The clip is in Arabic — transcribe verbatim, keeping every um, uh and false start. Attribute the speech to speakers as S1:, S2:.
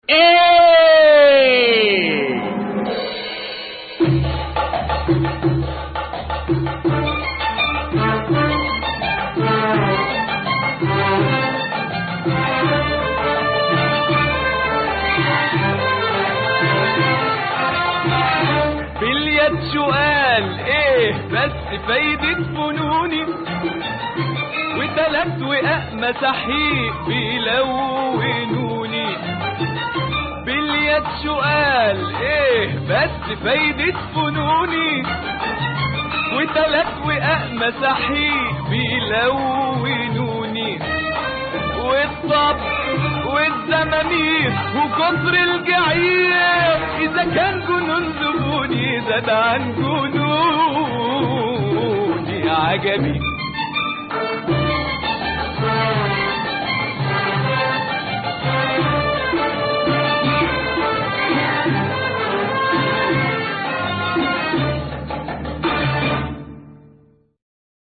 S1: ايه باليد سؤال ايه بس فايدة فنوني وتلات وقاء مساحيق بيلونوني. باليد سؤال ايه بس فايدة فنوني وتلات وقاء مساحيق بيلونوني. والطب والزمامير وكتر الجعير اذا كان جنون زبوني زاد عن جنوني عجبي.